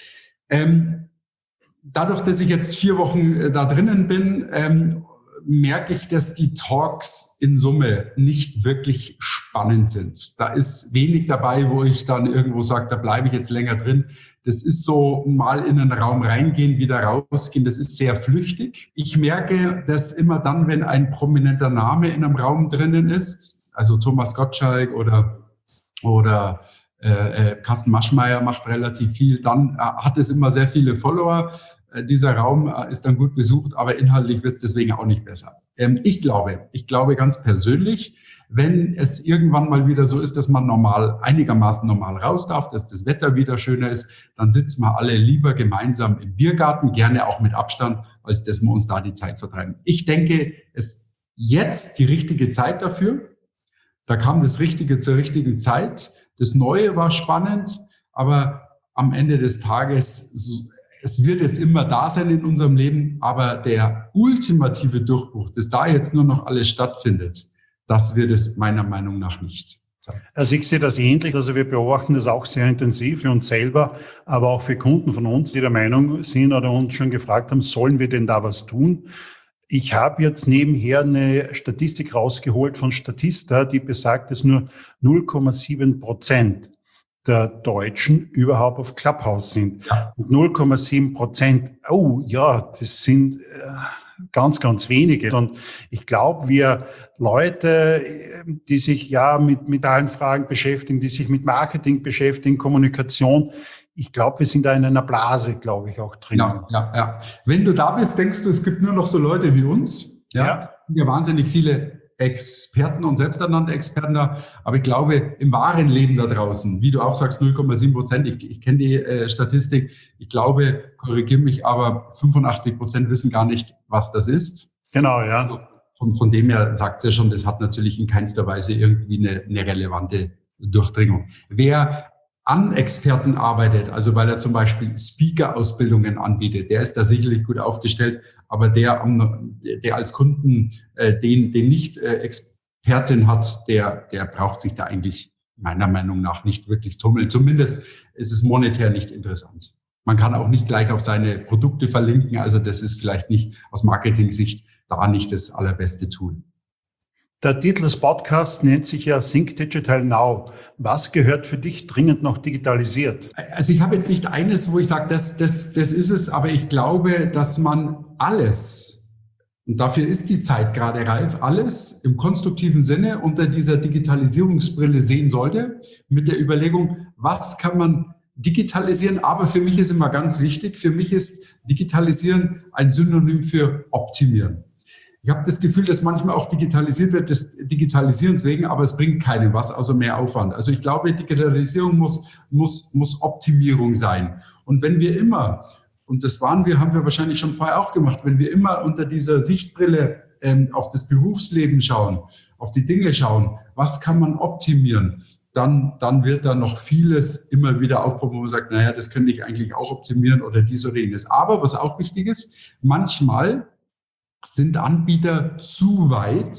Dadurch, dass ich jetzt 4 Wochen da drinnen bin, merke ich, dass die Talks in Summe nicht wirklich spannend sind. Da ist wenig dabei, wo ich dann irgendwo sage, da bleibe ich jetzt länger drin. Das ist so mal in einen Raum reingehen, wieder rausgehen. Das ist sehr flüchtig. Ich merke, dass immer dann, wenn ein prominenter Name in einem Raum drinnen ist, also Thomas Gottschalk oder Carsten Maschmeyer macht relativ viel, dann hat es immer sehr viele Follower. Dieser Raum ist dann gut besucht, aber inhaltlich wird es deswegen auch nicht besser. Ich glaube ganz persönlich, wenn es irgendwann mal wieder so ist, dass man einigermaßen normal raus darf, dass das Wetter wieder schöner ist, dann sitzen wir alle lieber gemeinsam im Biergarten, gerne auch mit Abstand, als dass wir uns da die Zeit vertreiben. Ich denke, es ist jetzt die richtige Zeit dafür. Da kam das Richtige zur richtigen Zeit. Das Neue war spannend, aber am Ende des Tages, es wird jetzt immer da sein in unserem Leben, aber der ultimative Durchbruch, dass da jetzt nur noch alles stattfindet, das wird es meiner Meinung nach nicht sein. Also ich sehe das ähnlich, also wir beobachten das auch sehr intensiv für uns selber, aber auch für Kunden von uns, die der Meinung sind oder uns schon gefragt haben, sollen wir denn da was tun? Ich habe jetzt nebenher eine Statistik rausgeholt von Statista, die besagt, dass nur 0,7% der Deutschen überhaupt auf Clubhouse sind. Ja. Und 0,7%, oh ja, das sind ganz, ganz wenige. Und ich glaube, wir Leute, die sich ja mit allen Fragen beschäftigen, die sich mit Marketing beschäftigen, Kommunikation, ich glaube, wir sind da in einer Blase, glaube ich, auch drin. Ja. Wenn du da bist, denkst du, es gibt nur noch so Leute wie uns. Ja. Ja, wahnsinnig viele Experten und selbsternannte Experten da. Aber ich glaube, im wahren Leben da draußen, wie du auch sagst, 0,7%, ich kenne die Statistik, ich glaube, korrigiere mich, aber 85% wissen gar nicht, was das ist. Genau, ja. Von dem her sagt es ja schon, das hat natürlich in keinster Weise irgendwie eine relevante Durchdringung. Wer an Experten arbeitet, also weil er zum Beispiel Speaker-Ausbildungen anbietet, der ist da sicherlich gut aufgestellt, aber der als Kunden den nicht Expertin hat, der braucht sich da eigentlich meiner Meinung nach nicht wirklich tummeln. Zumindest ist es monetär nicht interessant. Man kann auch nicht gleich auf seine Produkte verlinken, also das ist vielleicht nicht aus Marketing-Sicht da nicht das allerbeste Tool. Der Titel des Podcasts nennt sich ja Think Digital Now. Was gehört für dich dringend noch digitalisiert? Also ich habe jetzt nicht eines, wo ich sage, das ist es, aber ich glaube, dass man alles, und dafür ist die Zeit gerade reif, alles im konstruktiven Sinne unter dieser Digitalisierungsbrille sehen sollte, mit der Überlegung, was kann man digitalisieren? Aber für mich ist immer ganz wichtig, für mich ist Digitalisieren ein Synonym für Optimieren. Ich habe das Gefühl, dass manchmal auch digitalisiert wird, des Digitalisierens wegen, aber es bringt keinem was, außer mehr Aufwand. Also ich glaube, Digitalisierung muss Optimierung sein. Und wenn wir immer, und haben wir wahrscheinlich schon vorher auch gemacht, wenn wir immer unter dieser Sichtbrille auf das Berufsleben schauen, auf die Dinge schauen, was kann man optimieren, dann wird da noch vieles immer wieder aufkommen, wo man sagt, naja, das könnte ich eigentlich auch optimieren oder dies oder jenes. Aber was auch wichtig ist, manchmal sind Anbieter zu weit,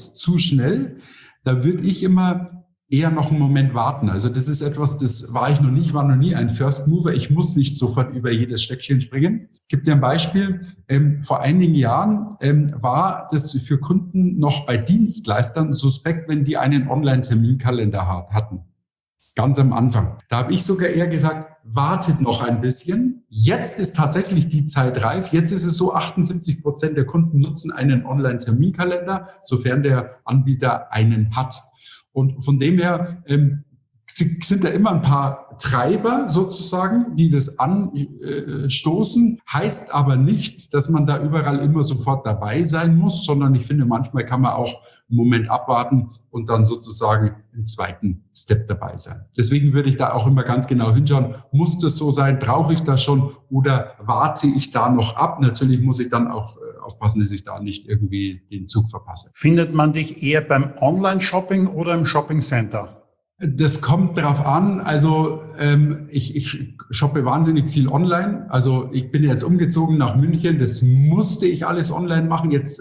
zu schnell. Da würde ich immer eher noch einen Moment warten. Also das ist etwas, das war noch nie ein First Mover. Ich muss nicht sofort über jedes Stöckchen springen. Ich gebe dir ein Beispiel. Vor einigen Jahren war das für Kunden noch bei Dienstleistern suspekt, wenn die einen Online-Terminkalender hatten. Ganz am Anfang. Da habe ich sogar eher gesagt, wartet noch ein bisschen. Jetzt ist tatsächlich die Zeit reif. Jetzt ist es so, 78% der Kunden nutzen einen Online-Terminkalender, sofern der Anbieter einen hat. Und von dem her sind da immer ein paar Treiber sozusagen, die das anstoßen. Heißt aber nicht, dass man da überall immer sofort dabei sein muss, sondern ich finde, manchmal kann man auch einen Moment abwarten und dann sozusagen im zweiten Step dabei sein. Deswegen würde ich da auch immer ganz genau hinschauen, muss das so sein, brauche ich das schon oder warte ich da noch ab? Natürlich muss ich dann auch aufpassen, dass ich da nicht irgendwie den Zug verpasse. Findet man dich eher beim Online-Shopping oder im Shopping-Center? Das kommt darauf an. Also ich shoppe wahnsinnig viel online. Also ich bin jetzt umgezogen nach München. Das musste ich alles online machen. Jetzt,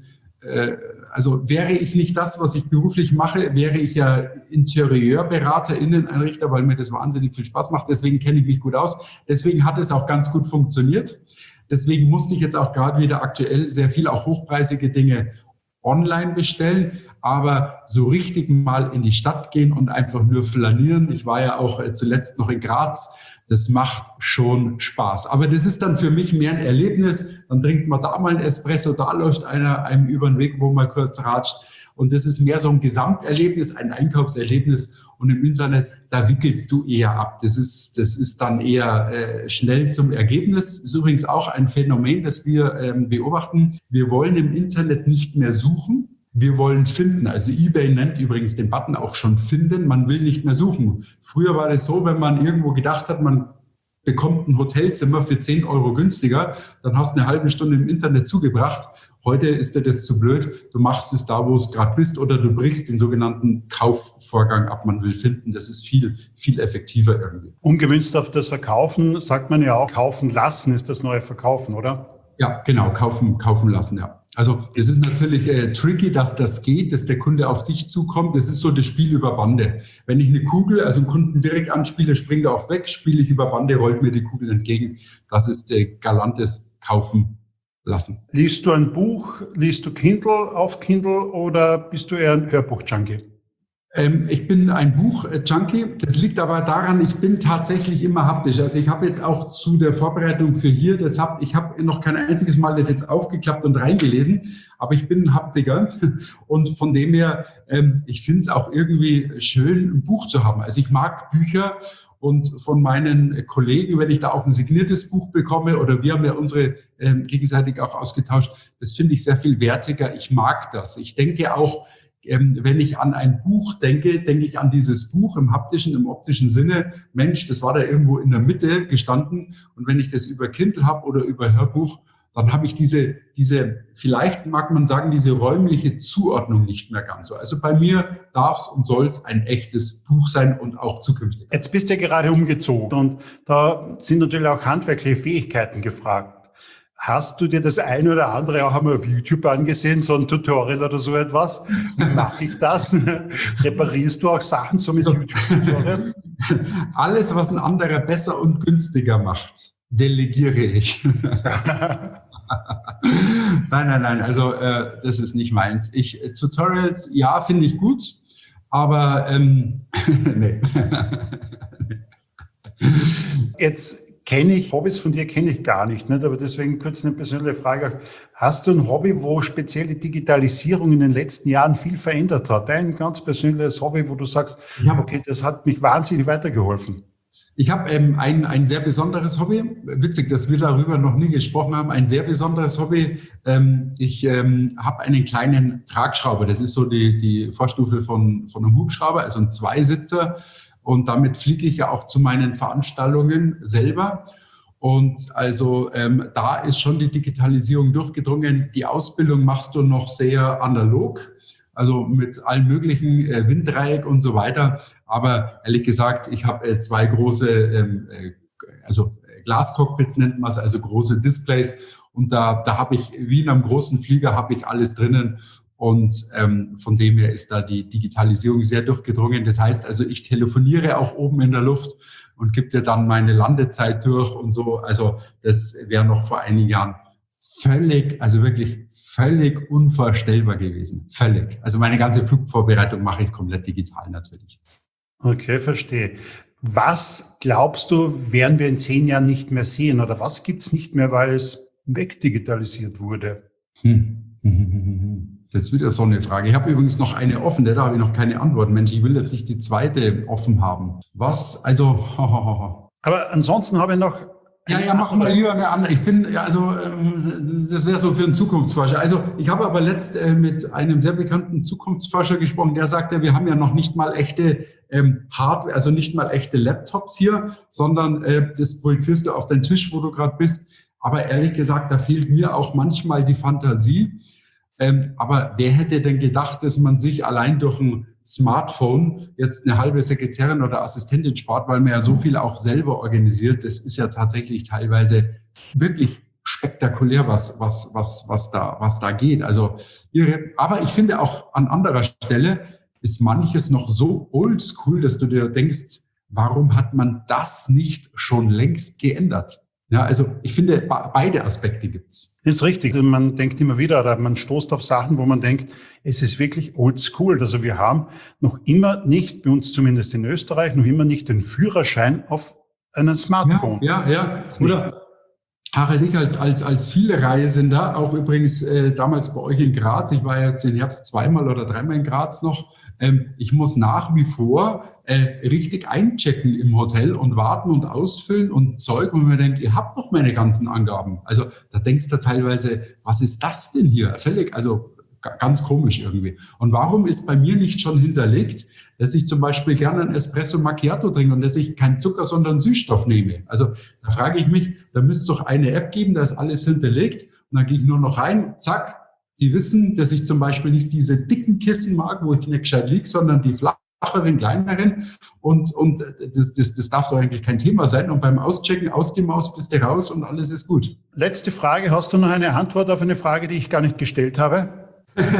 also wäre ich nicht das, was ich beruflich mache, wäre ich ja Interieurberater, Inneneinrichter, weil mir das wahnsinnig viel Spaß macht. Deswegen kenne ich mich gut aus. Deswegen hat es auch ganz gut funktioniert. Deswegen musste ich jetzt auch gerade wieder aktuell sehr viel auch hochpreisige Dinge online bestellen, aber so richtig mal in die Stadt gehen und einfach nur flanieren. Ich war ja auch zuletzt noch in Graz. Das macht schon Spaß. Aber das ist dann für mich mehr ein Erlebnis. Dann trinkt man da mal einen Espresso, da läuft einer einem über den Weg, wo man kurz ratscht. Und das ist mehr so ein Gesamterlebnis, ein Einkaufserlebnis. Und im Internet, da wickelst du eher ab. Das ist dann eher schnell zum Ergebnis. Ist übrigens auch ein Phänomen, das wir beobachten. Wir wollen im Internet nicht mehr suchen. Wir wollen finden. Also eBay nennt übrigens den Button auch schon finden. Man will nicht mehr suchen. Früher war es so, wenn man irgendwo gedacht hat, man bekommt ein Hotelzimmer für 10 Euro günstiger, dann hast du eine halbe Stunde im Internet zugebracht. Heute ist dir das zu blöd. Du machst es da, wo es gerade bist, oder du brichst den sogenannten Kaufvorgang ab. Man will finden. Das ist viel, viel effektiver irgendwie. Umgemünzt auf das Verkaufen sagt man ja auch, kaufen lassen ist das neue Verkaufen, oder? Ja, genau. Kaufen lassen, ja. Also es ist natürlich tricky, dass das geht, dass der Kunde auf dich zukommt. Das ist so das Spiel über Bande. Wenn ich eine Kugel, also einen Kunden direkt anspiele, springt er auch weg, spiele ich über Bande, rollt mir die Kugel entgegen. Das ist galantes Kaufen lassen. Liest du ein Buch, liest du Kindle auf Kindle oder bist du eher ein Hörbuch-Junkie? Ich bin ein Buch-Junkie. Das liegt aber daran, ich bin tatsächlich immer haptisch. Also ich habe jetzt auch zu der Vorbereitung für hier, ich habe noch kein einziges Mal das jetzt aufgeklappt und reingelesen, aber ich bin ein Haptiker und von dem her, ich finde es auch irgendwie schön, ein Buch zu haben. Also ich mag Bücher und von meinen Kollegen, wenn ich da auch ein signiertes Buch bekomme oder wir haben ja unsere gegenseitig auch ausgetauscht, das finde ich sehr viel wertiger. Ich mag das. Ich denke auch, wenn ich an ein Buch denke, denke ich an dieses Buch im haptischen, im optischen Sinne. Mensch, das war da irgendwo in der Mitte gestanden. Und wenn ich das über Kindle habe oder über Hörbuch, dann habe ich diese, vielleicht mag man sagen, diese räumliche Zuordnung nicht mehr ganz so. Also bei mir darf es und soll es ein echtes Buch sein und auch zukünftig. Jetzt bist du ja gerade umgezogen und da sind natürlich auch handwerkliche Fähigkeiten gefragt. Hast du dir das eine oder andere auch einmal auf YouTube angesehen, so ein Tutorial oder so etwas? Wie mache ich das? Reparierst du auch Sachen so mit YouTube-Tutorial? Alles, was ein anderer besser und günstiger macht, delegiere ich. Nein, also das ist nicht meins. Tutorials, ja, finde ich gut, aber nee. Jetzt Hobbys von dir kenne ich gar nicht, aber deswegen kurz eine persönliche Frage. Hast du ein Hobby, wo speziell die Digitalisierung in den letzten Jahren viel verändert hat? Ein ganz persönliches Hobby, wo du sagst, okay, das hat mich wahnsinnig weitergeholfen. Ich habe ein sehr besonderes Hobby. Witzig, dass wir darüber noch nie gesprochen haben. Ein sehr besonderes Hobby. Ich habe einen kleinen Tragschrauber. Das ist so die Vorstufe von einem Hubschrauber, also ein Zweisitzer. Und damit fliege ich ja auch zu meinen Veranstaltungen selber. Und also da ist schon die Digitalisierung durchgedrungen. Die Ausbildung machst du noch sehr analog, also mit allen möglichen Winddreieck und so weiter. Aber ehrlich gesagt, ich habe zwei große, Glascockpits nennt man es, also große Displays. Und da habe ich, wie in einem großen Flieger, habe ich alles drinnen. Und von dem her ist da die Digitalisierung sehr durchgedrungen. Das heißt also, ich telefoniere auch oben in der Luft und gebe dir dann meine Landezeit durch und so. Also das wäre noch vor einigen Jahren wirklich völlig unvorstellbar gewesen. Völlig. Also meine ganze Flugvorbereitung mache ich komplett digital natürlich. Okay, verstehe. Was glaubst du, werden wir in 10 Jahren nicht mehr sehen? Oder was gibt's nicht mehr, weil es wegdigitalisiert wurde? Jetzt wieder so eine Frage. Ich habe übrigens noch eine offen, da habe ich noch keine Antwort. Mensch, ich will jetzt nicht die zweite offen haben. Was? Also, Aber ansonsten habe ich noch... Ja, machen wir lieber eine andere. Das wäre so für einen Zukunftsforscher. Also, ich habe aber mit einem sehr bekannten Zukunftsforscher gesprochen, der sagte, wir haben ja noch nicht mal echte Hardware, also nicht mal echte Laptops hier, sondern das projizierst du auf den Tisch, wo du gerade bist. Aber ehrlich gesagt, da fehlt mir auch manchmal die Fantasie. Aber wer hätte denn gedacht, dass man sich allein durch ein Smartphone jetzt eine halbe Sekretärin oder Assistentin spart, weil man ja so viel auch selber organisiert. Das ist ja tatsächlich teilweise wirklich spektakulär, was da geht. Also irre. Aber ich finde auch an anderer Stelle ist manches noch so oldschool, dass du dir denkst, warum hat man das nicht schon längst geändert? Ja, also ich finde, beide Aspekte gibt's. Das ist richtig. Man denkt immer wieder, oder man stoßt auf Sachen, wo man denkt, es ist wirklich oldschool. Also wir haben noch immer nicht, bei uns zumindest in Österreich, noch immer nicht den Führerschein auf einem Smartphone. Ja. Oder Harald, ich als Vielreisender, auch übrigens damals bei euch in Graz, ich war jetzt im Herbst 2-mal oder 3-mal in Graz noch, ich muss nach wie vor richtig einchecken im Hotel und warten und ausfüllen und Zeug, und man denkt, ihr habt doch meine ganzen Angaben. Also da denkst du teilweise, was ist das denn hier? Völlig, also ganz komisch irgendwie. Und warum ist bei mir nicht schon hinterlegt, dass ich zum Beispiel gerne ein Espresso Macchiato trinke und dass ich keinen Zucker, sondern Süßstoff nehme? Also da frage ich mich, da müsste es doch eine App geben, da ist alles hinterlegt und dann gehe ich nur noch rein, zack. Die wissen, dass ich zum Beispiel nicht diese dicken Kissen mag, wo ich nicht gescheit liege, sondern die flacheren, kleineren. Und das darf doch eigentlich kein Thema sein. Und beim Auschecken, ausgemaust, bist du raus und alles ist gut. Letzte Frage. Hast du noch eine Antwort auf eine Frage, die ich gar nicht gestellt habe?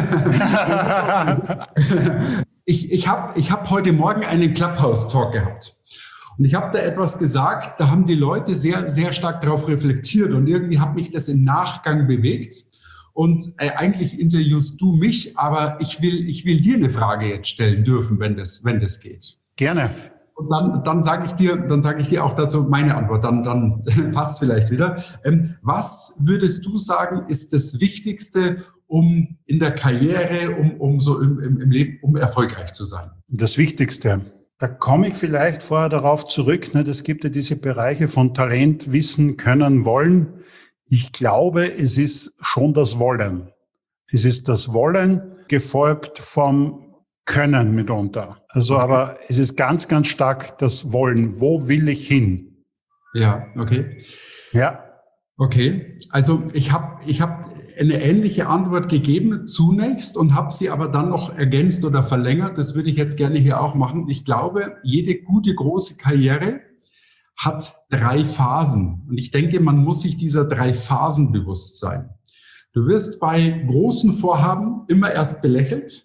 Ich hab heute Morgen einen Clubhouse-Talk gehabt. Und ich habe da etwas gesagt, da haben die Leute sehr, sehr stark darauf reflektiert. Und irgendwie hat mich das im Nachgang bewegt. Und eigentlich interviewst du mich, aber ich will dir eine Frage jetzt stellen dürfen, wenn das geht. Gerne. Und dann sage ich dir auch dazu meine Antwort, dann passt es vielleicht wieder. Was würdest du sagen, ist das Wichtigste, um in der Karriere, um so im Leben, um erfolgreich zu sein? Das Wichtigste. Da komme ich vielleicht vorher darauf zurück. Es gibt ja diese Bereiche von Talent, Wissen, Können, Wollen. Ich glaube, es ist schon das Wollen. Es ist das Wollen gefolgt vom Können mitunter. Also, okay. Aber es ist ganz, ganz stark das Wollen. Wo will ich hin? Ja, okay. Ja. Okay. Also, ich hab eine ähnliche Antwort gegeben zunächst und habe sie aber dann noch ergänzt oder verlängert. Das würde ich jetzt gerne hier auch machen. Ich glaube, jede gute, große Karriere hat 3 Phasen. Und ich denke, man muss sich dieser 3 Phasen bewusst sein. Du wirst bei großen Vorhaben immer erst belächelt,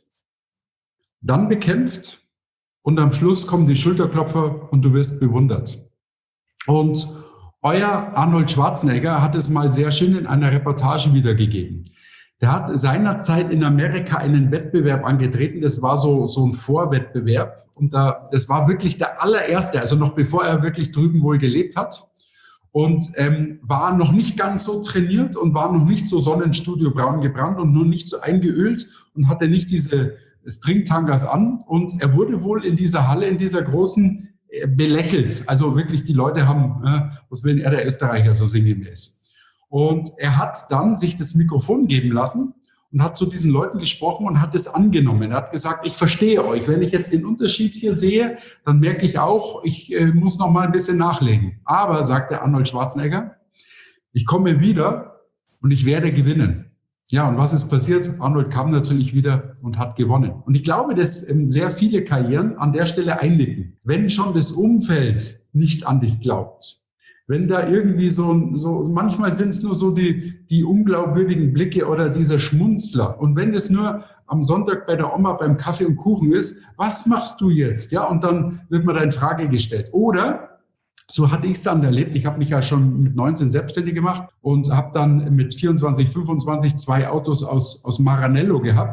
dann bekämpft und am Schluss kommen die Schulterklopfer und du wirst bewundert. Und euer Arnold Schwarzenegger hat es mal sehr schön in einer Reportage wiedergegeben. Der hat seinerzeit in Amerika einen Wettbewerb angetreten. Das war so ein Vorwettbewerb. Und das war wirklich der allererste, also noch bevor er wirklich drüben wohl gelebt hat. Und war noch nicht ganz so trainiert und war noch nicht so sonnenstudiobraun gebrannt und nur nicht so eingeölt und hatte nicht diese Stringtangas an. Und er wurde wohl in dieser Halle, in dieser großen, belächelt. Also wirklich, die Leute haben, was will denn der Österreicher so sinngemäß? Und er hat dann sich das Mikrofon geben lassen und hat zu diesen Leuten gesprochen und hat es angenommen. Er hat gesagt, ich verstehe euch. Wenn ich jetzt den Unterschied hier sehe, dann merke ich auch, ich muss noch mal ein bisschen nachlegen. Aber, sagte Arnold Schwarzenegger, ich komme wieder und ich werde gewinnen. Ja, und was ist passiert? Arnold kam natürlich wieder und hat gewonnen. Und ich glaube, dass sehr viele Karrieren an der Stelle einnicken. Wenn schon das Umfeld nicht an dich glaubt, wenn da irgendwie so manchmal sind es nur so die unglaubwürdigen Blicke oder dieser Schmunzler. Und wenn es nur am Sonntag bei der Oma beim Kaffee und Kuchen ist, was machst du jetzt? Ja, und dann wird mir da in Frage gestellt. Oder, so hatte ich es dann erlebt, ich habe mich ja schon mit 19 selbstständig gemacht und habe dann mit 24, 25 2 Autos aus Maranello gehabt.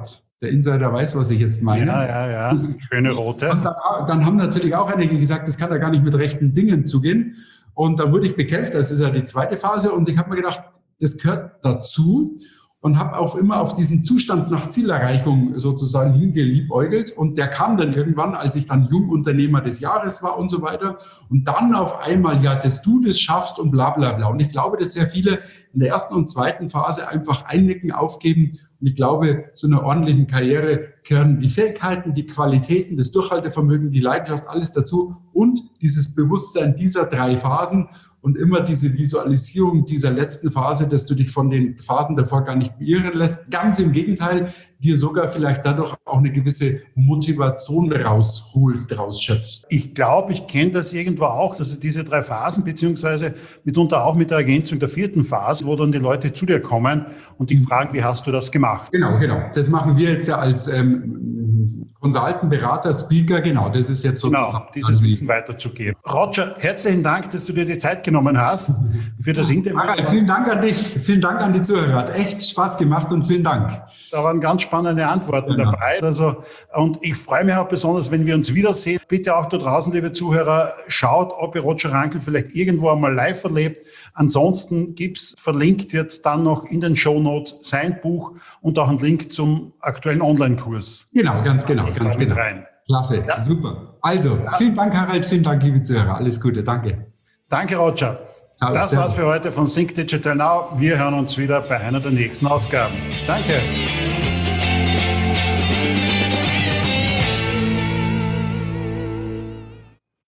Der Insider weiß, was ich jetzt meine. Ja. Schöne rote. Und dann haben natürlich auch einige gesagt, das kann ja gar nicht mit rechten Dingen zugehen. Und dann wurde ich bekämpft, das ist ja die zweite Phase. Und ich habe mir gedacht, das gehört dazu. Und habe auch immer auf diesen Zustand nach Zielerreichung sozusagen hingeliebäugelt. Und der kam dann irgendwann, als ich dann Jungunternehmer des Jahres war und so weiter. Und dann auf einmal, ja, dass du das schaffst und bla bla bla. Und ich glaube, dass sehr viele in der ersten und zweiten Phase einfach einnicken, aufgeben. Und ich glaube, zu einer ordentlichen Karriere gehören die Fähigkeiten, die Qualitäten, das Durchhaltevermögen, die Leidenschaft, alles dazu. Und dieses Bewusstsein dieser 3 Phasen. Und immer diese Visualisierung dieser letzten Phase, dass du dich von den Phasen davor gar nicht beirren lässt. Ganz im Gegenteil, dir sogar vielleicht dadurch auch eine gewisse Motivation rausschöpfst. Ich glaube, ich kenne das irgendwo auch, dass diese 3 Phasen, beziehungsweise mitunter auch mit der Ergänzung der 4. Phase, wo dann die Leute zu dir kommen und dich fragen, wie hast du das gemacht? Genau. Das machen wir jetzt ja als Consultant, Berater, Speaker, genau, das ist jetzt sozusagen. Genau, dieses Wissen weiterzugeben. Roger, herzlichen Dank, dass du dir die Zeit genommen hast für das Interview. Vielen Dank an dich, vielen Dank an die Zuhörer. Hat echt Spaß gemacht und vielen Dank. Da waren ganz spannende Antworten dabei. Und ich freue mich auch besonders, wenn wir uns wiedersehen. Bitte auch da draußen, liebe Zuhörer, schaut, ob ihr Roger Rankel vielleicht irgendwo einmal live erlebt. Ansonsten gibt's verlinkt jetzt dann noch in den Shownotes sein Buch und auch einen Link zum aktuellen Online-Kurs. Genau, ganz genau. Rein. Klasse, ja. Super. Also, vielen Dank, Harald, vielen Dank, liebe Zuhörer. Alles Gute, danke. Danke, Roger. Ciao, das war's für heute von Think Digital Now. Wir hören uns wieder bei einer der nächsten Ausgaben. Danke.